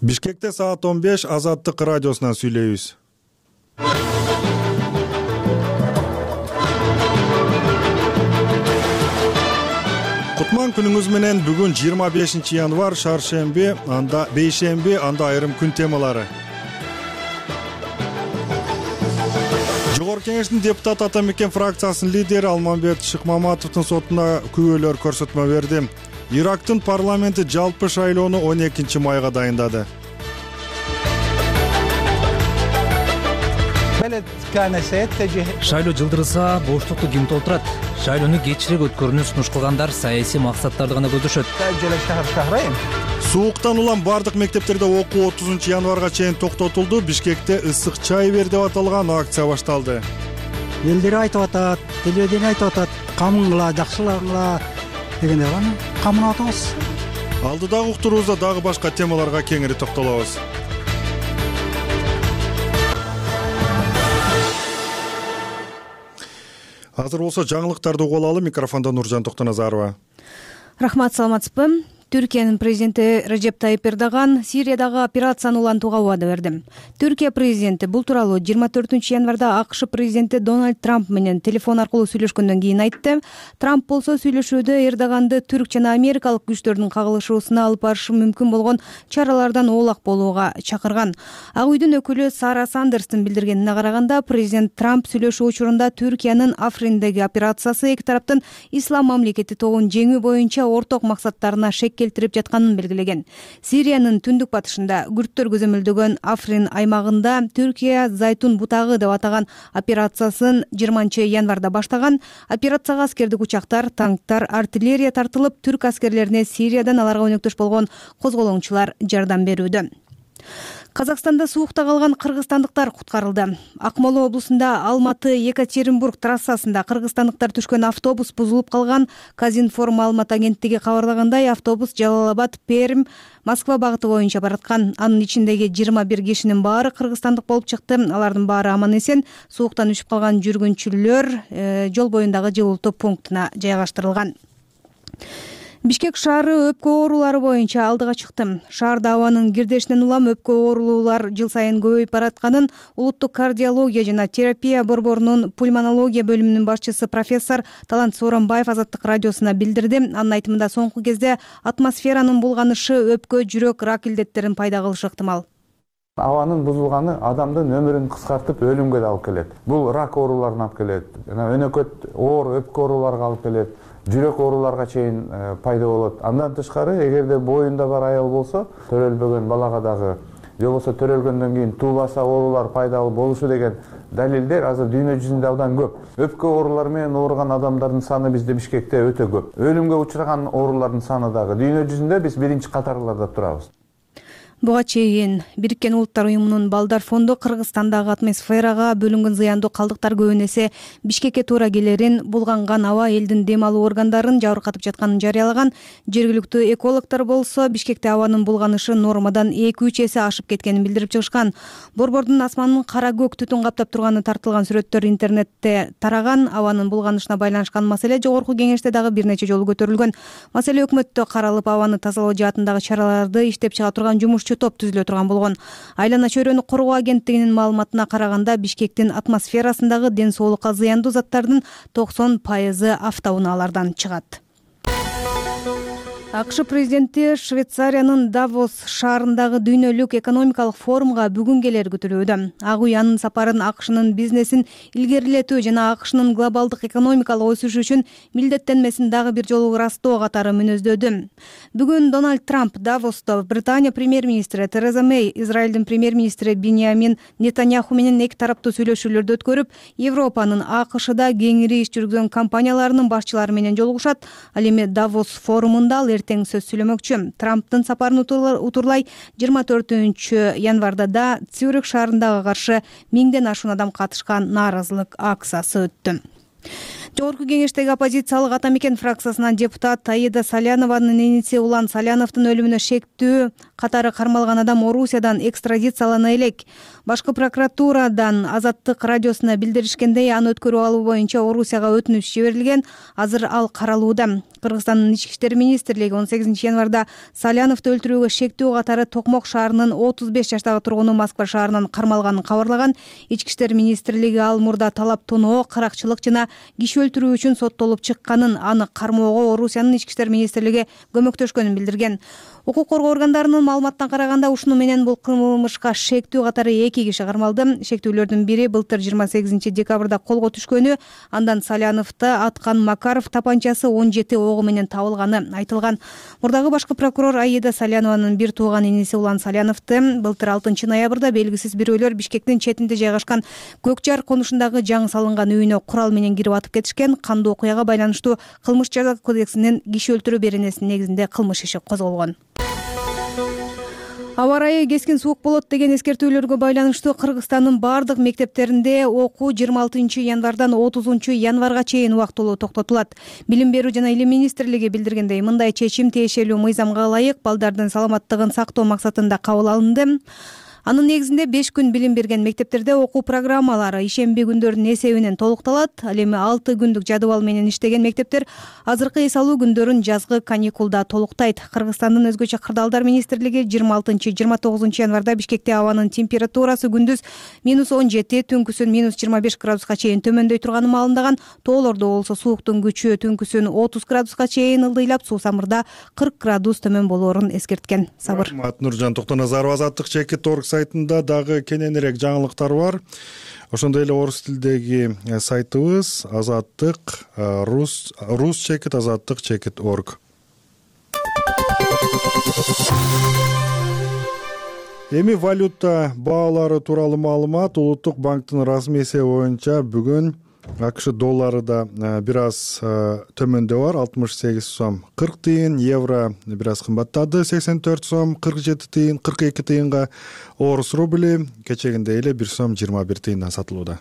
Бишкекте саат 15 Азаттык радиосунан сүйлөйбүз. Кутман күнүңүз менен. Бүгүн 25 январ, шаршемби, анда бейшемби, анда айрым күн темалары. Жогорку Кеңештин депутаты Атамекен фракциясынын лидери Алмамбет Шыкмаматовдун сотуна күбөлөр көрсөтмө берди. Ирактын парламенти жалпы шайлоону 12 майга дайындады. Шайлоо жылдырылса, боштукту ким толтурат? Шайлоону кечирээк өткөрүүнү сунуш кылгандар саясий максаттарды гана көздөшөт. Сууктан улам бардык мектептерде окуу 30 январга чейин токтотулду. Бишкекте ысык чай бер деп аталган акция башталды. Элдер айтып атат, телевидение айтып атат, камыңгыла, жакшылангыла дегендер аны камын атабыз. Алдыдагы уктуруубузда дагы башка темаларга кеңири токтолобуз. Азыр болсо жаңылыктарды угуп алалы. Микрофондо Нуржан Токтоназарова. Рахмат, саламатсызбы? Түркиянын президенти Режеп Тайип Эрдоган Сириядагы операцияны улантууга убада берди. Түркия президенти бул тууралуу 24 январда АКШ президенти Дональд Трамп менен телефон аркылуу сүйлөшкөндөн кийин айтты. Трамп болсо сүйлөшүүдө Эрдоганды түрк жана америкалык күчтөрдүн кагылышуусуна алып барышы мүмкүн болгон чаралардан оолак болууга чакырган. Ак үйдүн өкүлү Сара Сандерстин билдиргенине караганда, президент Трамп сүйлөшүү учурунда Түркиянын Африндеги операциясы эки тараптын ислам мамлекети тобун жеңүү боюнча орток максаттарына келтирип жатканын белгилеген. Сириянын түндүк батышында күрттөр көзөмөлдөгөн Африн аймагында Түркия Зайтун бутагы деп атаган операциясын 20 январда баштаган. Операцияга аскердик учактар, танктар, артиллерия тартылып, түрк аскерлерине Сириядан аларга өнөктөш болгон козголоңчулар жардам берүүдө. Казакстанда суукта калган кыргызстандыктар куткарылды. Акмола облусунда Алматы-Екатеринбург трассасында кыргызстандыктар түшкөн автобус бузулуп калган. Казинформ маалымат агенттиги кабарлагандай, автобус Жалал-Абад, Пермь, Москва багыты боюнча бараткан. Анын ичиндеги 21 кишинин баары кыргызстандык болуп чыкты. Алардын баары аман-эсен. Сууктан үшүп калган жүргүнчүлөр жол боюндагы жылуултуу пунктуна жайгаштырылган. Бишкек шаары өпкө оорулары боюнча алдыга чыкты. Шаарда абанын кирдешинен улам өпкө оорулуулар жыл сайын көбөйүп баратканын улуттук кардиология жана терапия борборунун пульмонология бөлүмүнүн башчысы профессор Талант Сооронбаев Азаттык радиосуна билдирди. Анын айтымында соңку кезде атмосферанын булганышы өпкө, жүрөк, рак илдеттерин пайда кылышы ыктымал. Абанын бузулганы адамдын өмүрүн кыскартып өлүмгө да алып келет. Бул рак ооруларына алып келет. Өнөкөт оор өпкө ооруларга алып келет. Жүрөк ооруларга чейин пайда болот. Андан тышкары, эгерде боюнда бар аял болсо, төрөлбөгөн балага дагы, же болбосо төрөлгөндөн кийин туубаса оорулар пайда болушу деген далилдер азыр дүйнө жүзүндө абдан көп. Өпкө оорулары менен ооруган адамдардын саны бизде Бишкекте өтө көп. Өлүмгө учураган оорулардын саны дагы дүйнө жүзүндө биз биринчи катарларда турабыз. Буга чейин Бириккен Улуттар уюмунун Балдар фонду Кыргызстандагы атмосферага бөлүнгөн зыяндуу калдыктар көбүн эсе Бишкекке туура келерин, булганган аба элдин дем алуу органдарын жабыркатып жатканын жарыялаган. Жергиликтүү экологдор болсо Бишкекте абанын булганышы нормадан 2-3 эсе ашып кеткенин билдирип чыгышкан. Борбордун асманын кара көк түтүн каптап турганы тартылган сүрөттөр интернетте тараган. Абанын булганышына байланышкан маселе Жогорку Кеңеште дагы бир нече жолу көтөрүлгөн. Маселе өкмөттө каралып, абаны тазалоо жаатындагы чараларды иштеп чыга турган топ түзүлө турган болгон. Айлана чөйрөнү коргоо агенттигинин маалыматына караганда, Бишкектин атмосферасындагы ден соолукка зыяндуу заттардын 90% автоунаалардан чыгат. АКШ президенти Швейцариянын Давос шаарындагы дүйнөлүк экономикалык форумга бүгүн келери күтүлүүдө. Ак үй анын сапарын АКШнын бизнесин илгерилетүү жана АКШнын глобалдык экономикалык өсүшү үчүн милдеттенмесин дагы бир жолу ырастоо катары мүнөздөдү. Бүгүн Дональд Трамп Давосто Британия премьер-министри Тереза Мэй, Израилдин премьер-министри Биньямин Нетаньяху менен эки тараптуу сүйлөшүүлөрдү өткөрүп, Европанын АКШда кеңири иш жүргүзгөн компанияларынын башчылары менен жолугушат. Ал эми Давос форумунда эртең сөз сүйлөмөкчү. Трамптын сапарын утурлай 24 январда да Цюрих шаарындагы каршы 1000ден ашуун адам катышкан нааразылык акциясы өттү. Жогорку Кеңештеги оппозициялык Атамекен фракциясынан депутат Аида Салянованын иниси Улан Саляновдун өлүмүнө шектүү катары кармалган адам Орусиядан экстрадициялана элек. Башкы прокуратурадан Азаттык радиосуна билдиришкендей, аны өткөрүп алуу боюнча Орусияга өтүнүч жиберилген. Азыр ал каралууда. Кыргызстандын ички иштер министрлиги 18 январда Саляновду өлтүрүүгө шектүү катары Токмок шаарынын 35 жаштагы тургуну Москва шаарынан кармалганын кабарлаган. Ички иштер министрлиги ал мурда талап тоноо, каракчылык жана киши өлтүрүү үчүн соттолуп чыкканын, аны кармоого Орусиянын ички иштер министрлиги көмөктөшкөнүн билдирген. Укук коргоо органдарынын маалыматына караганда ушуну менен бул кылмышка шектүү катары 2 киши кармалды. Шектүүлөрдүн бири былтыр 28 декабрда колго түшкөнү, андан Саляновду аткан Макаров тапанчасы 17 ого менен табылганы айтылган. Мурдагы башкы прокурор Аида Салянованын бир тууган иниси Улан Саляновду былтыр 6 ноябрда белгисиз бирөөлөр Бишкектин четинде жайгашкан Көк Жар конушундагы жаңы салынган үйүнө курал менен кирип атып кетишкен. Кандуу окуяга байланыштуу кылмыш жаза кодексинин киши өлтүрүү беренесинин негизинде кылмыш иши козголгон. Аба ырайы кескин суук болот деген эскертүүлөргө байланыштуу Кыргызстандын бардык мектептеринде окуу 26 январдан 30 январга чейин убактылуу токтотулат. Билим берүү жана илим министрлиги билдиргендей, мындай чечим тиешелүү мыйзамга ылайык балдардын саламаттыгын сактоо максатында кабыл алынды. Анын негизинде 5 күн билим берген мектептерде окуу программалары ишемби күндөрдүн эсебинен толукталат. Ал эми 6 күндүк жадыбал менен иштеген мектептер азыркы эс алуу күндөрүн жазгы каникулда толуктайт. Кыргызстандын өзгөчө кырдаалдар министрлиги 26-29 январда Бишкекте абанын температурасы күндүз -17, түнкүсүн -25 градуска чейин төмөндөй турганын маалымдаган. Тоолордо болсо сууктун күчү түнкүсүн 30 градуска чейин ылдыйлап, суусамырда 40 градус төмөн болоорун эскерткен. Сабыр. Нуржан Токтоназарова Азаттык чекит.org сайтында дагы кененирээк жаңылыктар бар. Ошондой эле орус тилдеги сайтыбыз Азаттык рус чекит Азаттык чекит.org. Эми валюта баалары тууралуу маалымат. Улуттук банктын расмий эсеби боюнча бүгүн АКШ доллары да бир аз төмөндө бар, 68 сом 40 тыйын, евро бир аз кымбаттады, 84 сом 47 тыйын, 42 тыйынга. Орус рубли кечегиндей эле 1 сом 21 тыйындан сатылууда.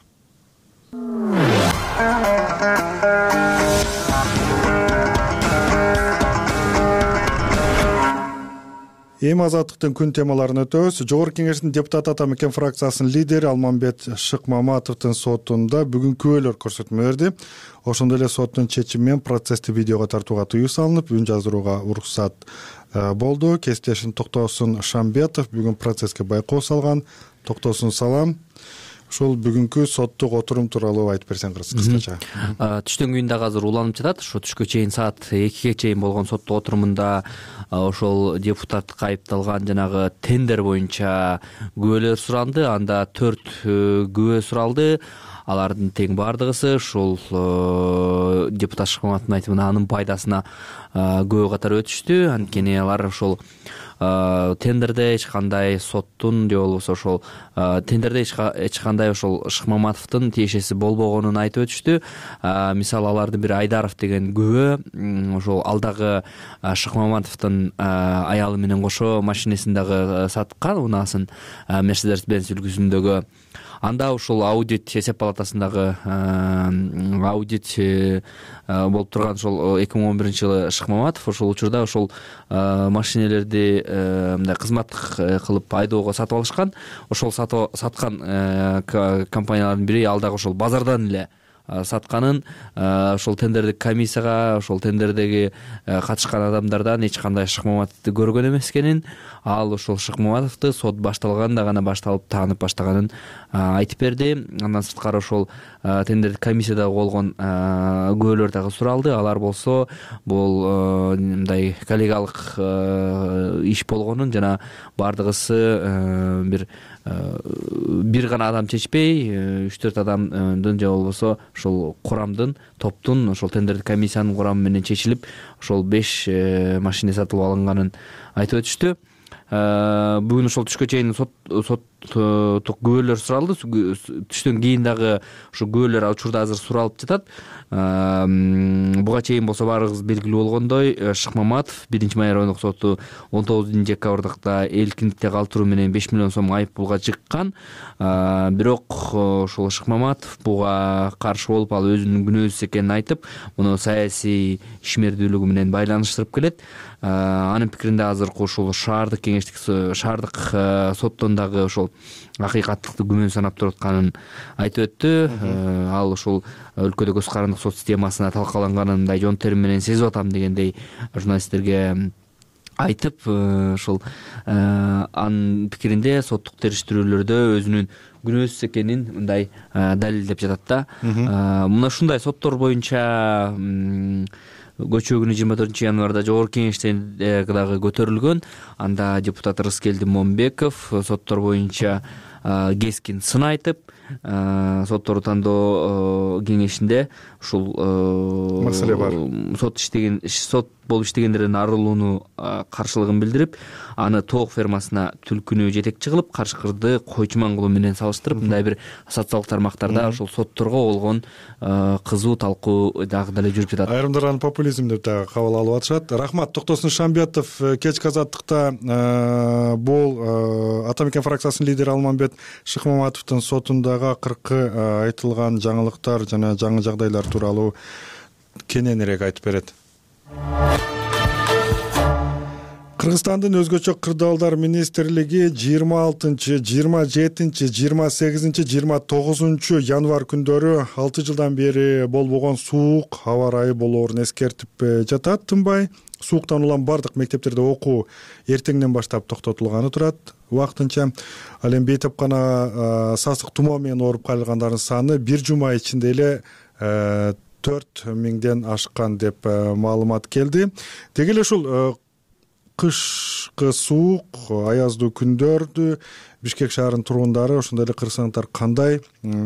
Эми Азаттыктын күн темаларын өтөбүз. Жогорку Кеңештин депутаты Атамекен фракциясынын лидери Алмамбет Шыкмаматовдун сотунда бүгүн күбөлөр көрсөтмө берди. Ошондой эле соттун чечими менен процессти видеого тартууга тыюу салынып, үн жаздырууга уруксат болду. Кесиптешим Токтосун Шамбетов бүгүн процесске байкоо салган. Токтосун салам. Ушул бүгүнкү соттук отурум тууралуу айтып берсең кыскача. Түштөн кийин дагы азыр уланып жатат. Ошо түшкө чейин саат 2ге чейин болгон соттук отурумунда ошол депутатка айыпталган жанагы тендер боюнча күбөлөр суралды. Анда 4 күбө суралды. Алардын тең бардыгысы ушул депутат Шыкмаматовдун айтымына анын пайдасына күбө катары өтүштү. Анткени алар ошол тендерде эч кандай соттун же болбосо ошол тендерде эч кандай ошол Шыкмаматовдун тиешеси болбогонун айтып өтүштү. Мисалы алардын бири Айдаров деген күбө ошол алдагы Шыкмаматовдун аялы менен кошо машинесин дагы саткан, унаасын Mercedes-Benz үлгүсүндөгү. Анда ушул аудит эсеп палатасындагы аудит болуп турган ошол 2011 жылы Шыкмаматов ошол учурда ошол машинелерди мындай кызматтык кылып айдоого сатып алышкан. Ошол саткан компаниялардын бири ал дагы ошол базардан эле сатканын, ошол тендердик комиссияга ошол тендердеги катышкан адамдардан эч кандай Шыкмаматовду көргөн эмес экенин, ал ошол Шыкмаматовду сот башталганда гана башталып таанып баштаганын айтып берди. Андан сырткары ошол тендердик комиссияда болгон күбөлөр дагы суралды. Алар болсо бул мындай коллегалык иш болгонун жана бардыгысы бир гана адам чечпей 3-4 адамдын же болбосо ошол курамдын, топтун ошол тендердик комиссиянын курамы менен чечилип ошол 5 машина сатылып алынганын айтып өтүштү. Бүгүн ошол түшкө чейин соттук күбөлөр суралды. Түштөн кийин дагы ошо күбөлөр учурда азыр суралып жатат. Буга чейин болсо баарыгыз белгилүү болгондой, Шыкмаматов 1-май райондук соту 19 декабрда эркиндикте калтыруу менен 5 миллион сом айып пулга жыккан. Бирок ошол Шыкмаматов буга каршы болуп, ал өзүнүн күнөөсүз экенин айтып, муну саясий ишмердүүлүгү менен байланыштырып келет. Анын пикиринде азыркы ушул шаардык соттон дагы ошол акыйкаттыкты күмөн санап туруп атканын айтып өттү. Ал ушул өлкөдө көз карандык сот системасына талкаланганын мындай жон терим менен сезип атам дегендей журналисттерге айтып, ушул анын пикиринде соттук териштирүүлөрдө өзүнүн күнөөсүз экенин мындай далилдеп жатат да. Мына ушундай соттор боюнча көчүү күнү 24 январда жогорку кеңеште дагы көтөрүлгөн. Анда депутат Рыскелди Момбеков соттор боюнча кескин сын айтып, сотторду тандоо кеңешинде ушул маселе бар. Сот болуп иштегендерден арылууну каршылыгын билдирип, аны тоок фермасына түлкүнү жетекчи кылып, Кашкырды койчу Маңгулуу менен салыштырып, мындай бир социалдык тармактарда ушул сотторго болгон кызуу талкуу дагы деле жүрүп жатат. Айрымдар аны популизм деп дагы кабыл алып атышат. Рахмат. Токтосун Шамбетов кечки азаттыкта бул Ата Мекен фракциясынын лидери Алмамбет Шыкмаматовдун сотундагы акыркы айтылган жаңылыктар жана жаңы жагдайлар тууралуу кененирээк айтып берет. Кыргызстандын өзгөчө кырдаалдар министрлиги 26, 27, 28, 29 январь күндөрү 6 жылдан бери болбогон суук аба ырайы болоорун эскертип жатат. Тынбай сууктан улам бардык мектептерде окуу эртеңден баштап токтотулганы турат убактынча. Ал эми бейтапкана сасык тумоо менен ооруп калгандардын саны бир жума ичинде эле 4000ден ашкан деп маалымат келди. Деги эле ушул кышкы суук, аяздуу күндөрдү Бишкек шаарынын тургундары, ошондой эле кыргызстандыктар кандай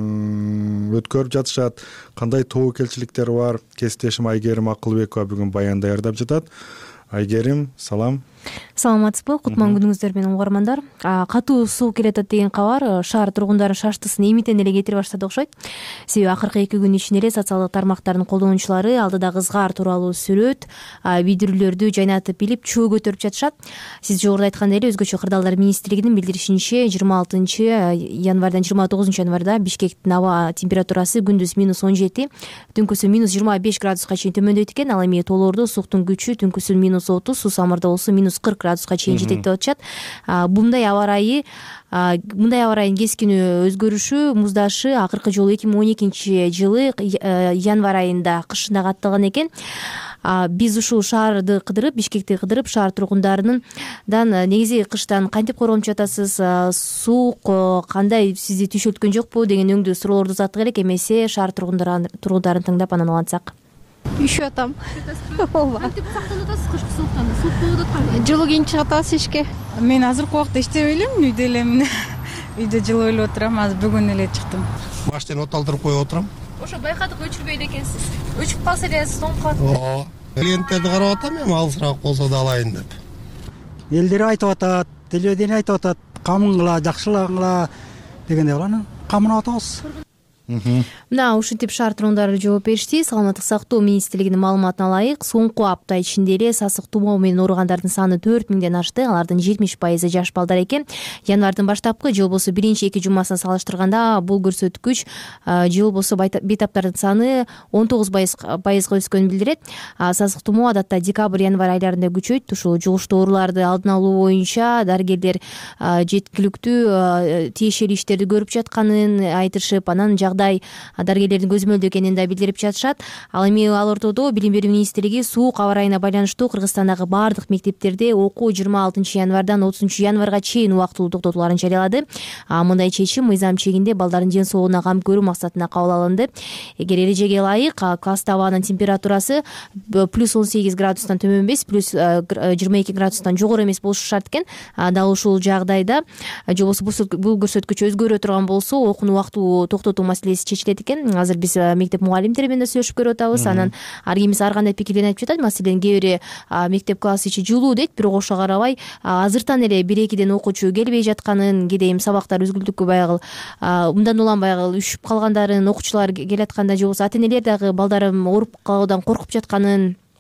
өткөрүп жатышат, кандай тобокелчиликтер бар? Кесиптешим Айгерим Акылбекова бүгүн баян даярдап жатат. Айгерим, салам. Саламатсызбы? Кутман күнүңүздөр менен угармандар. Катуу суук келатат деген кабар шаар тургундарын шаштысын эмитен эле кетире баштады окшойт. Себеби акыркы 2 күн ичинде эле социалдык тармактардын колдонуучулары алдыдагы ызгаар тууралуу сүрөт, видеолорду жайнатып билип чөө көтөрүп жатышат. Сиз жогоруда айткандай эле өзгөчө кырдаалдар министрлигинин билдиришинче 26 январдан 29 январда Бишкектин аба температурасы күндүз -17, түнкүсү -25 градуска чейин төмөндөйт экен. Ал эми тоолордо сууктун күчү түнкүсү -30, суу самырда болсо -40 градуска чейин жетет деп атышат. Мындай аба ырайынын кескин өзгөрүшү, муздашы акыркы жолу 2012 жылы январь айында кышында катталган экен. Биз ушул шаарды кыдырып, Бишкекти кыдырып, шаар тургундарынан негизи кыштан кантип коргонуп жатасыз, суук кандай сизди түйшөлткөн жокпу деген өңдүү суроолорду узаттык элек. Эмесе шаар тургундарын тыңдап анан улантсак. Üşüp атам. Ооба. Кантип сактанып атасыз кышкы сууктан? Суук болуп атканбы? Жылуу кийин чыгып атабыз ишке. Мен азыркы убакта иштебей элем, үйдө элем. Үйдө жылуу элеп отурам, азыр бүгүн эле чыктым. Машина от алдырып коюп отурам. Ошо байкадык өчүрбөйт экенсиз. Өчүп калса эле тоңуп калат. Ооба. Клиенттерди карап атам, эми алысыраак болсо да алайын деп. Элдер айтып атат, телевидение айтып атат, камыңгыла, жакшылагыла дегендей кыланы. Камынып атабыз. Мына ушинтип шаар тургундары жооп беришти. Саламаттык сактоо министрлигинин маалыматына ылайык, соңку апта ичинде эле сасык тумоо менен ооругандардын саны 4000ден ашты. Алардын 70% жаш балдар экен. Январдын баштапкы же болбосо биринчи 2 жумасына салыштырганда бул көрсөткүч же болбосо бейтаптардын саны 19% өскөнүн билдирет. Сасык тумоо адатта декабрь, январь айларында күчөйт. Ушул жугуштуу ооруларды алдын алуу боюнча дарыгерлер жеткиликтүү тиешелүү иштерди көрүп жатканын айтышып, анан дарыгерлердин көзөмөлдөө экенин да билдирип жатышат. Ал эми ал ортодо Билим берүү министрлиги суук аба ырайына байланыштуу Кыргызстандагы бардык мектептерде окуу 26 январдан 30 январга чейин убактылуу токтотуларын жарыялады. Мындай чечим мыйзам чегинде балдардын ден соолугуна кам көрүү максатында кабыл алынды. Эгер эрежеге ылайык класста абанын температурасы +18 градустан төмөн эмес, +22 градустан жогору эмес болушу шарт экен. Дал ушул жагдайда же болбосо бул көрсөткүч өзгөрө турган болсо окууну убактылуу токтотуу маселеси чечилет экен. Азыр биз мектеп мугалимдери менен да сүйлөшүп көрүп атабыз. Анан ар кимиси ар кандай пикирин айтып жатат. Маселен, кээ бири мектеп классы ичи жылуу дейт, бирок ошого карабай азыртан эле 1-2ден окуучу келбей жатканын, кээде эми сабактар үзгүлтүккө баягы мындан улам баягы үшүп калгандарын, окуучулар келатканда же болбосо ата энелер дагы балдарым ооруп калуудан коркуп жатканын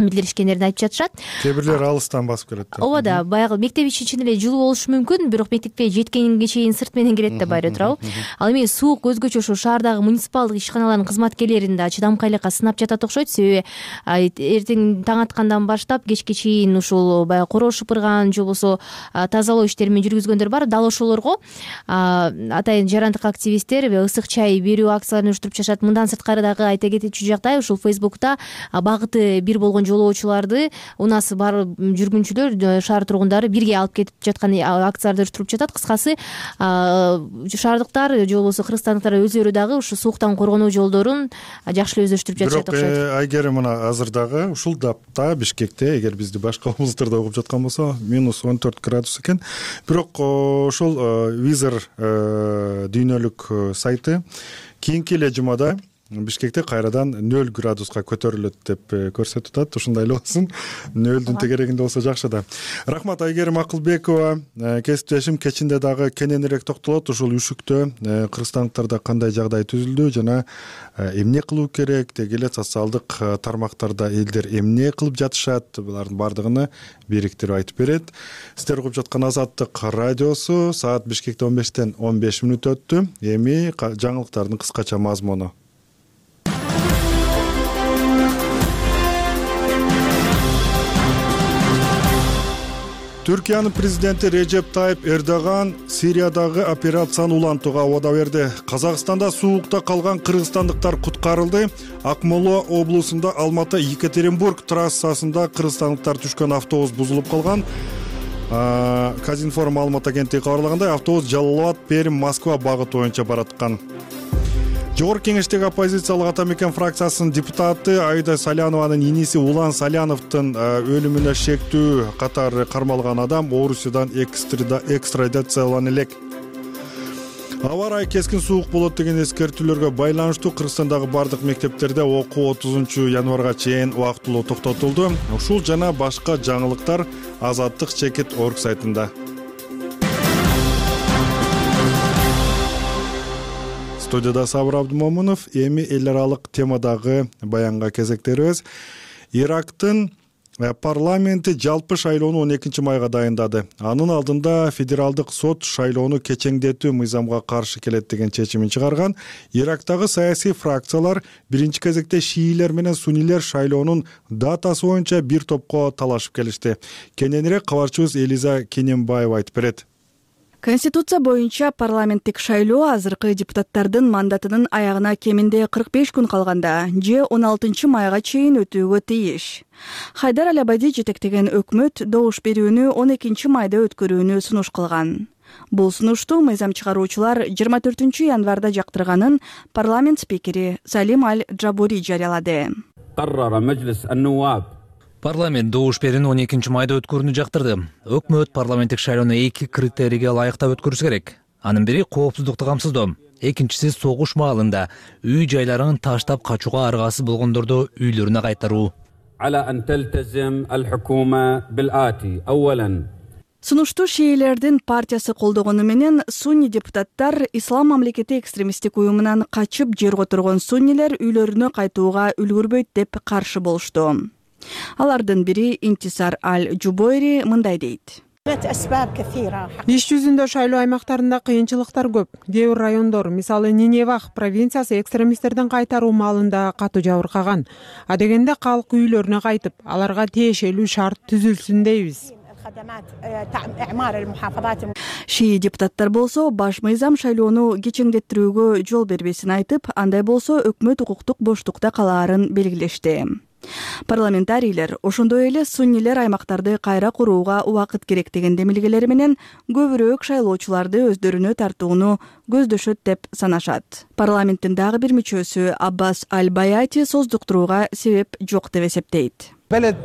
билдиришкендерин айтып жатышат. Кээ бирлер алыстан басып келет. Ооба да, баягы мектеп ичинде эле жылуу болушу мүмкүн, бирок мектепке жеткенге чейин сырт менен кирет деп байрап турабы. Ал эми суук өзгөчө ошо шаардагы муниципалдык ишканалардын кызматкерлерин да чыдамкайлыкка сынап жатат окшойт. Себеби эртең таң аткандан баштап кечке чейин ушул баягы короо шыпырган же болбосо тазалоо иштерин жүргүзгөндөр бар. Дал ошолорго атайын жарандык активисттер ысык чай берүү акцияларын уюштуруп жатышат. Мындан сырткары дагы айта кетичү жагдай, ушул Facebook'та багыты бир болгон жолоочуларды унасы бар жүргүнчүлөр, шаар тургундары бирге алып кетип жаткан акцияларды уюштуруп жатат. Кыскасы шаардыктар же болбосо кыргызстандыктар өздөрү дагы ушу сууктан коргонуу жолдорун жакшы эле өздөштүрүп жатышат окшойт. Бирок Айгерим мына азыр дагы ушул тапта Бишкекте, эгер бизди башка облустарда угуп жаткан болсо, -14 градус экен. Бирок ошол Визер дүйнөлүк сайты кийинки эле жумада Бишкекте кайрадан 0 градуска көтөрүлөт деп көрсөтүп атат. Ушундай эле болсун. 0-дун тегерегинде болсо жакшы да. Рахмат Айгерим Акылбекова. Кесиптешим кечинде дагы кененирээк токтолот ушул үшүктө кыргызстандыктарда кандай жагдай түзүлдү жана эмне кылуу керек, деги эле социалдык тармактарда элдер эмне кылып жатышат, булардын бардыгын бириктирип айтып берет. Сиздер угуп жаткан Азаттык радиосу, саат Бишкекте 15-тен 15 мүнөт өттү. Эми жаңылыктардын кыскача мазмуну. Түркиянын президенти Режеп Тайып Эрдоган Сириядагы операцияны улантууга убада берди. Казакстанда суукта калган кыргызстандыктар куткарылды. Акмола облусунда Алматы-Екатеринбург трассасында кыргызстандыктар түшкөн автобус бузулуп калган. Казинформ маалымат агенттиги кабарлагандай, автобус Жалал абад, Перим, Москва багыты боюнча бараткан. Жогорку кеңештеги оппозициялык Атамекен фракциясынын депутаты Айда Салянованын иниси Улан Саляновдун өлүмүнө шектүү катары кармалган адам Орусиядан экстрадициялана элек. Аба ырайы кескин суук болот деген эскертүүлөргө байланыштуу Кыргызстандагы бардык мектептерде окуу 30 январга чейин убактылуу токтотулду. Ушул жана башка жаңылыктар Азаттык чекит орг сайтында. Студияда Сабыр Абдумомунов. Эми эл аралык темадагы баянга кезектерибиз. Ирактын парламенти жалпы шайлоону 12-майга дайындады. Анын алдында федералдык сот шайлоону кечеңдетүү мыйзамга каршы келет деген чечимин чыгарган. Ирактагы саясий фракциялар биринчи кезекте шиилер менен суннилер шайлоонун датасы боюнча бир топко талашып келишти. Кененирээк кабарчыбыз Элиза Кененбаева айтып берет. Конституция боюнча парламенттик шайлоо азыркы депутаттардын мандатынын аягына кеминде 45 күн калганда же 16-майга чейин өтүүгө тийиш. Хайдар Аль-Абади жетектеген өкмөт добуш берүүнү 12-майда өткөрүүнү сунуш кылган. Бул сунушту мыйзам чыгаруучулар 24-январда жактырганын парламент спикери Салим Аль-Джабури жарыялады. Парламент добуш берүүнү 12-майда өткөрүүнү жактырды. Өкмөт парламенттик шайлоону 2 критерийге ылайыктап өткөрүшү керек. Анын бири коопсуздукту камсыздоо, экинчиси согуш маалында үй жайларын таштап качууга аргасыз болгондорду үйлөрүнө кайтаруу. Сунушту шиилердин партиясы колдогону менен сунни депутаттар Ислам мамлекети экстремисттик уюмунан качып жер которгон суннилер үйлөрүнө кайтууга үлгүрбөйт деп каршы болушту. Алардын бири Интисар Аль-Жубойри мындай дейт. Иш жүзүндө шайлоо аймактарында кыйынчылыктар көп. Кээ бир райондор, мисалы Ниневах провинциясы экстремисттердин кайтаруу маалында катуу жабыркаган. Адегенде калк үйлөрүнө кайтып, аларга тиешелүү шарт түзүлсүн дейбиз. Шии депутаттар болсо баш мыйзам шайлоону кечеңдеттирүүгө жол бербесин айтып, андай болсо өкмөт укуктук боштукта калаарын белгилешти. Парламентарийлер ошондой эле суннилер аймактарды кайра курууга убакыт керек деген демилгелери менен көбүрөөк шайлоочуларды өздөрүнө тартууну көздөшөт деп санашат. Парламенттин дагы бир мүчөсү Аббас Аль-Баяти создуктурууга себеп жок деп эсептейт.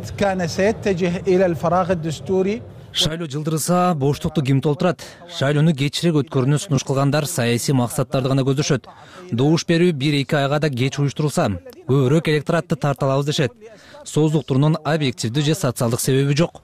Шайлоо жылдырса, боштукту ким толтурат? Шайлоону кечирээк өткөрүүнү сунуш кылгандар саясий максаттарды гана көздөшөт. Добуш берүү 1-2 айга да кеч уюштурулса, көбүрөөк электоратты тарта алабыз дешет. Создуктурунун объективдүү же социалдык себеби жок.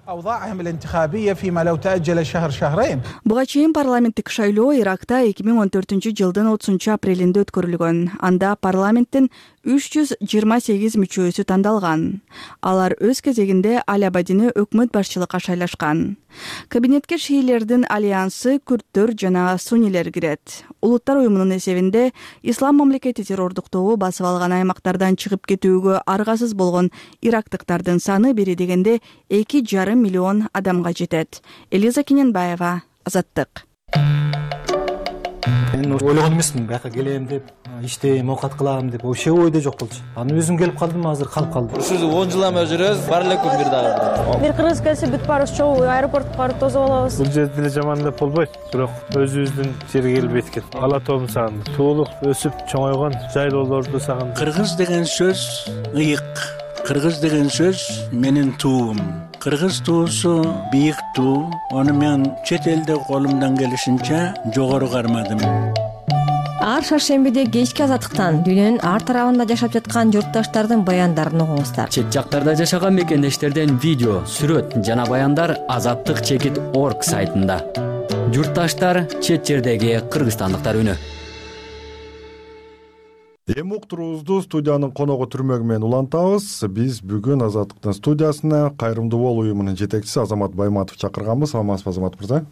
Буга чейин парламенттик шайлоо Иракта 2014-жылдын 30 апрелинде өткөрүлгөн. Анда парламенттин 328 мүчөсү тандалган. Алар өз кезегинде Аль-Абадини өкмөт башчылыкка шайлашкан. Кабинетке шиилердин альянсы күрттөр жана суннилер кирет. Улуттар уюмунун эсебинде ислам мамлекети террордук тобу басып алган аймактардан чыгып кетүүгө аргасыз болгон ирактыктардын саны бери дегенде 2,5 миллион адамга жетет. Элиза Кененбаева, Азаттык. Мен ойлогон эмесмин бияка келем деп, иштейм, оокат кылам деп, вообще ойдо жок болчу. Аны өзүм келип калдым, азыр калып калдым. Ушул 10 жыл эме жүрөбүз, бар эле күн бир дагы. Бир кыргыз келсе бүт баарыбыз чогуу аэропортко барып тосуп алабыз. Бул жерде деле жаман деп болбойт, бирок өзүбүздүн жерге келип эткет. Ала тоом сагынды. Туулук өсүп чоңойгон жайлоолорду сагынды. Кыргыз деген сөз ыйык. Кыргыз деген сөз менин туум. Кыргыз туусу бийик туу. Аны мен чет элде колумдан келишинче жогору кармадым. Ар шаршембиде кечки азаттыктан дүйнөнүн ар тарабында жашап жаткан журтташтардын баяндарын угуңуздар. Чет жактарда жашаган мекендештерден видео, сүрөт жана баяндар azattik.org сайтында. Журтташтар, чет жердеги кыргызстандыктар үнү. Эми уктуруубузду студиянын коногу түрмөгү менен улантабыз. Биз бүгүн Азаттыктын студиясына Кайрымдуу Бол уюмунун жетекчиси Азамат Байматов чакырганбыз. Саламатсызбы, Азамат мырза?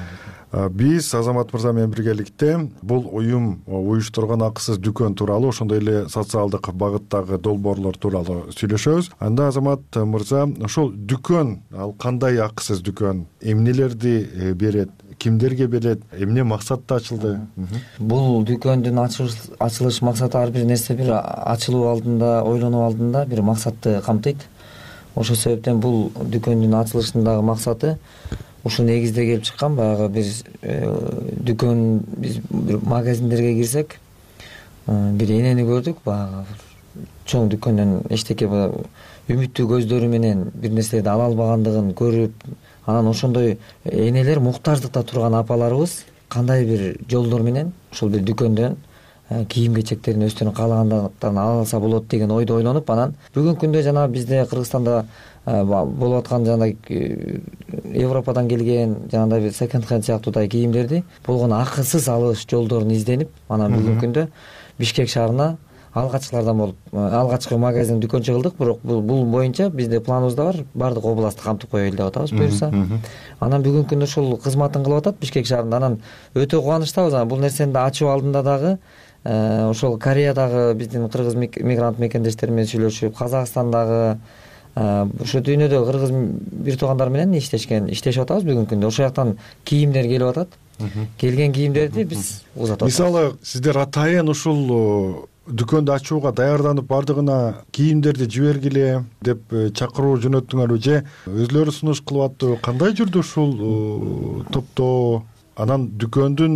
Биз Азамат мырза менен биргеликте бул уюм уюштурган акысыз дүкөн тууралуу, ошондой эле социалдык багыттагы долбоорлор тууралуу сүйлөшөбүз. Анда Азамат мырза, ошол дүкөн, ал кандай акысыз дүкөн, эмнелерди берет, кимдерге берет, эмне максатта ачылды? Бул дүкөндүн ачылыш максаты ар бир нерсе бир ачылуу алдында, ойлонуу алдында бир максатты камтыйт. Ошол себептен бул дүкөндүн ачылышындагы максаты ушул негизде келип чыккан. Баягы биз дүкөн, биз бир магазиндерге кирсек, бир энени көрдүк, баягы чоң дүкөндөн эчтеке үмүттүү көздөрү менен бир нерселерди ала албагандыгын көрүп, анан ошондой энелер муктаждыкта турган апаларыбыз кандай бир жолдор менен ушул бир дүкөндөн кийим кечектерин өздөрүнүн каалагандыктарын ала алса болот деген ойдо ойлонуп, анан бүгүнкү күндө жана бизде Кыргызстанда болуп аткан жана Европадан келген жанагындай бир секонд хенд сыяктуудай кийимдерди болгон акысыз алыш жолдорун изденип, анан бүгүнкү күндө Бишкек шаарына алгачкылардан болуп, алгачкы магазин дүкөнчү кылдык. Бирок бул боюнча бизде планыбызда бар, баардык областты камтып коелу деп атабыз буюрса. Анан бүгүнкү күндө ушул кызматын кылып атат Бишкек шаарында. Анан өтө кубанычтабыз. Анан бул нерсени да ачуу алдында дагы ошол Кореядагы биздин кыргыз мигрант мекендештер менен сүйлөшүп, Казакстандагы ошо дүйнөдө кыргыз бир туугандар менен иштешип атабыз бүгүнкү күндө. Ошол жактан кийимдер келип атат. Келген кийимдерди биз узатып атабыз. Мисалы, сиздер атайын ушул дүкөндү ачууга даярданып бардыгына кийимдерди жибергиле деп чакыруу жөнөттүңөрбү же өзлөрү сунуш кылып аттыбы? Кандай жүрдү ушул топтоо? Анан дүкөндүн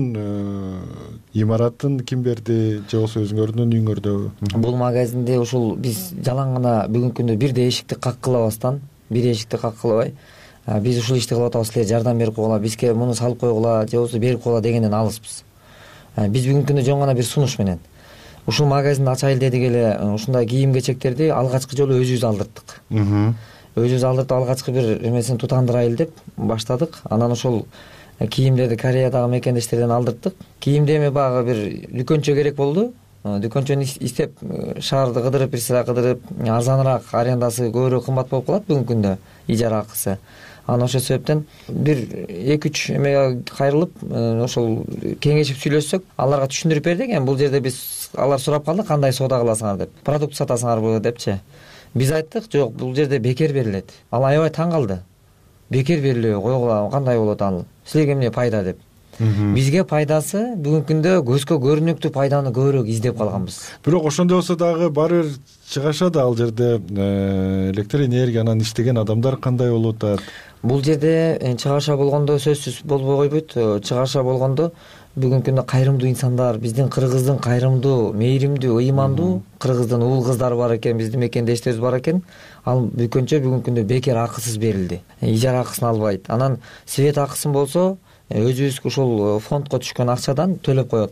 имаратын ким берди же болбосо өзүңөрдүн үйүңөрдө? Бул магазинде ушул биз жалаң гана бүгүнкү күндө бирде эшикти каккылабастан, бир эшикти каккылабай, биз ушул ишти кылып атабыз, силер жардам берип койгула, бизге муну салып койгула же болбосо берип койгула дегенден алыспыз. Биз бүгүнкү күндө жөн гана бир сунуш менен ушул магазинди ачайын дедик эле, ушундай кийим кечектерди алгачкы жолу өзүбүз алдырттык. Өзүбүз алдыртып алгачкы бир эмесин тутандырайлы деп баштадык. Анан ошол кийимдерди Кореядагы мекендештерден алдырттык. Кийимди эми баягы бир дүкөнчө керек болду. Дүкөнчөнү издеп, шаарды кыдырып, бир сыра кыдырып, арзаныраак, арендасы көбүрөөк кымбат болуп калат бүгүнкү күндө, ижара акысы. Анан ошол себептен бир 2-3 эмеге кайрылып, ошол кеңешип сүйлөшсөк, аларга түшүндүрүп бердик. Эми бул жерде биз алар сурап калды, кандай соода кыласыңар деп. Продукт сатасыңарбы депчи. Биз айттык, жок, бул жерде бекер берилет. Ал аябай таң калды. Бекер берилип койгула, кандай болот ал? Силерге эмне пайда деп. Бизге пайдасы бүгүнкү күндө көзгө көрүнүктүү пайданы көбүрөөк издеп калганбыз. Бирок ошондой болсо дагы баары бир чыгашат ал жерде электр энергиянан иштеген адамдар кандай болуп атат? Бул жерде чыгаша болгондо сөзсүз болбой койбойт. Чыгаша болгондо бүгүнкү күндө кайрымдуу инсандар, биздин кыргыздын кайрымдуу, мээримдүү, ыймандуу кыргыздын уул кыздары бар экен, биздин мекендештерибиз бар экен. Ал дүкөнчө бүгүнкү күндө бекер акысыз берилди. Ижара акысын албайт. Анан свет акысын болсо өзүбүз ушул фондко түшкөн акчадан төлөп коюп атабыз.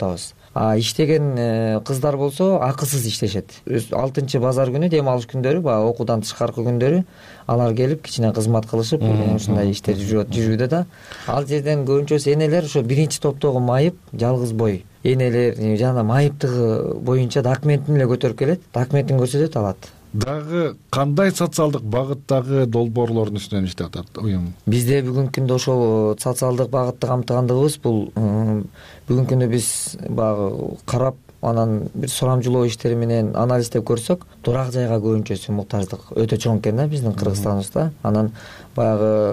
Иштеген кыздар болсо акысыз иштешет. 6-базар күнү, дем алыш күндөрү, баягы окуудан тышкаркы күндөрү алар келип кичине кызмат кылышып, ушундай иштер жүрүүдө да. Ал жерден көбүнчөсү энелер ошо биринчи топтогу майып, жалгыз бой энелер жана майыптыгы боюнча документин эле көтөрүп келет, документин көрсөтөт, алат. Дагы кандай социалдык багыттагы долбоорлордун үстүнөн иштеп атат уюм? Бизде бүгүнкү күндө ошол социалдык багытты камтыгандыгыбыз бул бүгүнкү күндө биз баягы карап, анан бир сурамжылоо иштери менен анализдеп көрсөк, турак жайга көбүнчөсү муктаждык өтө чоң экен да биздин Кыргызстаныбызда. Анан баягы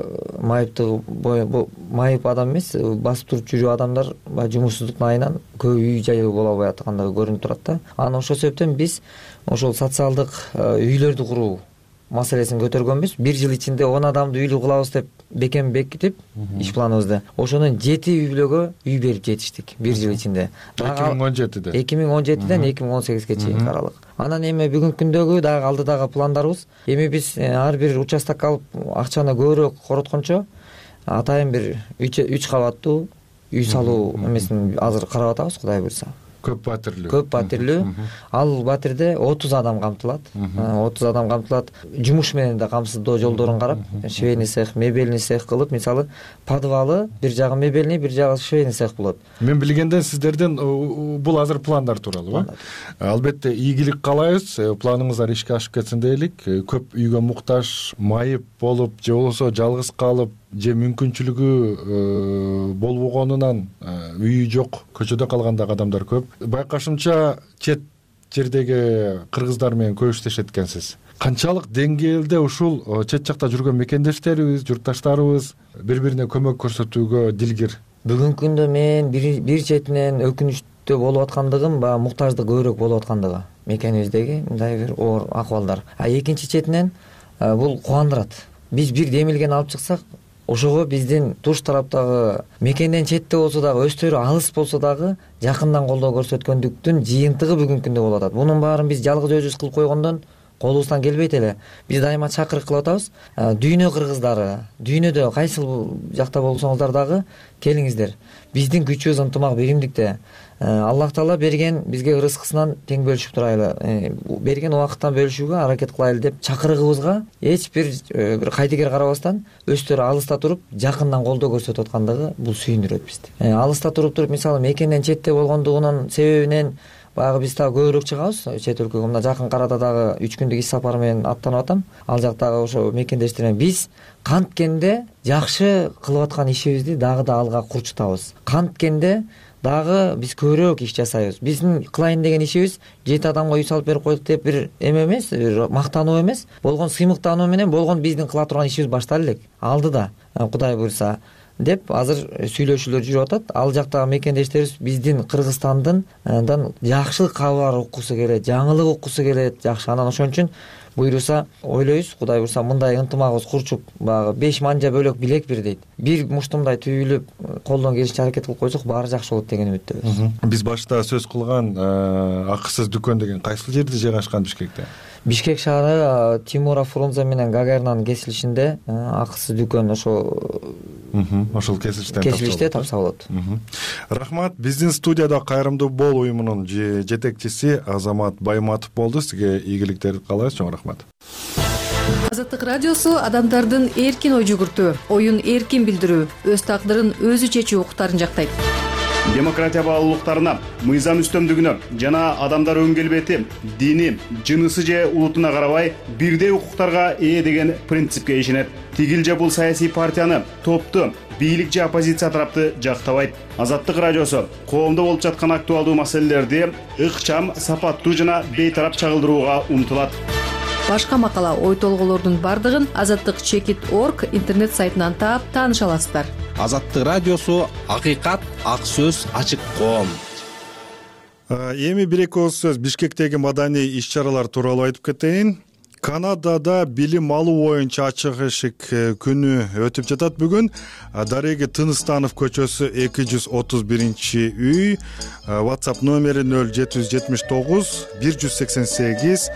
майып адам эмес, басып туруп жүрүү адамдар баягы жумушсуздуктун айынан көп үй жайы боло албай аткандыгы көрүнүп турат да. Анан ошол себептен биз ошол социалдык үйлөрдү куруу маселесин көтөргөнбүз. 1 жыл ичинде 10 адамды үйлүү кылабыз деп бекитип иш планыбызды. Ошонун 7 үй бүлөгө үй берип жетиштик 1 жыл ичинде. 2017-де. 2017-ден 2018-ге чейинки аралык. Анан эми бүгүнкү күндөгү дагы алдыдагы пландарыбыз, эми биз ар бир участок алып акчаны көбүрөөк короткончо атайын бир 3 кабаттуу үй салуу эмесин азыр карап атабыз, Кудай буйрса. Көп батирлүү. Ал батирде 30 адам камтылат. 30 адам камтылат. Жумуш менен да камсыздоо жолдорун карап, швейный цех, мебельный цех кылып, мисалы, подвалы бир жагы мебельный, бир жагы швейный цех болот. Мен билгенден сиздерден бул азыр пландар тууралуу, албетте ийгилик каалайбыз, планыңыздар ишке ашып кетсин дейлик. Көп үйгө муктаж, майып болуп, же болбосо жалгыз калып, же мүмкүнчүлүгү болбогонунан үйү жок, көчөдө калгандагы адамдар көп. Байкашымча чет жердеги кыргыздар менен көп иштешет экенсиз. Канчалык деңгээлде ушул чет жакта жүргөн мекендештерибиз, журтташтарыбыз бири-бирине көмөк көрсөтүүгө дилгир? Бүгүнкү күндө мен бир четинен өкүнүчтүү болуп аткандыгым, баягы муктаждык көбүрөөк болуп аткандыгы мекенибиздеги мындай бир оор акыбалдар. Экинчи четинен бул кубандырат. Биз бир демилген алып чыксак, ошого биздин туш тараптагы мекенден четте болсо дагы, өстөрү алыс болсо дагы жакындан колдоо көрсөткөндүктүн жыйынтыгы бүгүнкү күндө болуп атат. Мунун баарын биз жалгыз өзүбүз кылып койгондон колубуздан келбейт эле. Биз дайыма чакырык кылып атабыз. Дүйнө кыргыздары, дүйнөдө кайсыл жакта болсоңуздар дагы келиңиздер. Биздин күчүбүз ынтымак, биримдикте. Аллах Таала берген бизге рызкысынан тең бөлүшүп турайлы. Берген убакыттан бөлүшүүгө аракет кылайлы деп чакырыгыбызга эч бир кайдыгер карабастан өстөрү алыста туруп жакындан колдоо көрсөтүп аткандыгы бул сүйүндүрөт бизди. Алыста туруп мисалы мекенден четте болгондугунун себебинен баягы биз дагы көбүрөөк чыгабыз чет өлкөгө. Мына жакын арада дагы 3 күндүк иш сапар менен аттанып атам. Ал жактагы ошо мекендештер менен биз канткенде жакшы кылып аткан ишибизди дагы да алга курчутабыз. Канткенде дагы биз көбүрөөк иш жасайбыз. Биздин кылайын деген ишибиз 7 адамга үй салып берип койдук деп бир эме эмес, бир мактануу эмес, болгон сыймыктануу менен болгон биздин кыла турган ишибиз башталып элек. Алдыда, Кудай буйрса деп азыр сүйлөшүүлөр жүрүп атат. Ал жактагы мекендештерибиз биздин Кыргызстандын жакшы кабар уккусу келет, жаңылык уккусу келет, жакшы. Анан ошон үчүн буйруса ойлойбуз, Кудай буйруса мындай ынтымагыбыз курчуп, баягы 5 манжа бөлөк билек бир дейт. Бир муштумдай түйүлүп, колдон келишинче аракет кылып койсок, баары жакшы болот деген үмүттөбүз. Биз башта сөз кылган акысыз дүкөн деген кайсыл жерде жайгашкан Бишкекте? Бишкек шаары Тимура Фрунзе менен Гагаринанын кесилишинде акысыз дүкөн ошол кесилиште тапса болот. Рахмат. Биздин студияда Кайрымдуу бол уюмунун жетекчиси Азамат Байматов болду. Сизге ийгиликтерди каалайбыз. Чоң рахмат. Азаттык радиосу адамдардын эркин ой жүгүртүү, оюн эркин билдирүү, өз тагдырын өзү чечүү укуктарын жактайт. Демократия баалуулуктарына, мыйзам үстөмдүгүнө жана адамдар өн келбети, дини, жынысы же улутуна карабай бирдей укуктарга ээ деген принципке ишенет. Тигил же бул саясий партияны, топту, бийлик же оппозиция тарапты жактабайт. Азаттык радиосу коомдо болуп жаткан актуалдуу маселелерди ыкчам, сапаттуу жана бейтарап чагылдырууга умтулат. Башка макала, ой толголордун бардыгын azattik.org интернет сайтынан таап тааныша аласыздар. Азаттык радиосу акыйкат, ак сөз, ачык коом. Эми бир-эки ооз сөз Бишкектеги маданий иш-чаралар тууралуу айтып кетейин. Канадада билим алуу боюнча ачык эшик күнү өтүп жатат бүгүн. Дареги Тыныстанов көчөсү 231-үй, WhatsApp номери 0779 188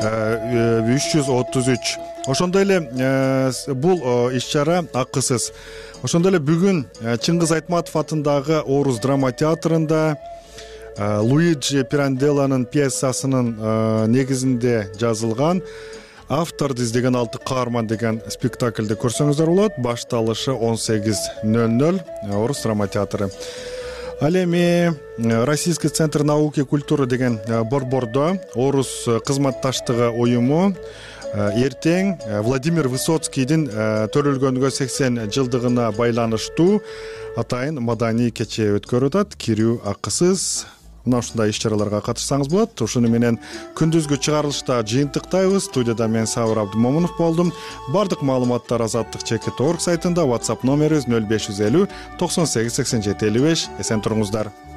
333. Ошондой эле бул иш-чара акысыз. Ошондой эле бүгүн Чыңгыз Айтматов атындагы Орус драма театрында Луиджи Пиранделланын пьесасынын негизинде жазылган Авторду издеген 6 каарман деген спектакльди көрсөңүздөр болот. Башталышы 18:00 Орус драма театры. Ал эми Российский центр науки и культуры деген борбордо Орус кызматташтыгы уюму эртең Владимир Высоцкийдин төрөлгөнүгө 80 жылдыгына байланыштуу атайын маданий кече өткөрүп атат. Кирүү акысыз. Мына ушундай иш-чараларга катышсаңыз болот. Ушуну менен күндүзгү чыгарылышта жыйынтыктайбыз. Студияда мен Сабыр Абдымомунов болдум. Бардык маалыматтар Азаттык.org сайтында, WhatsApp номерибиз 0550 98 87 55. Эсен туруңуздар.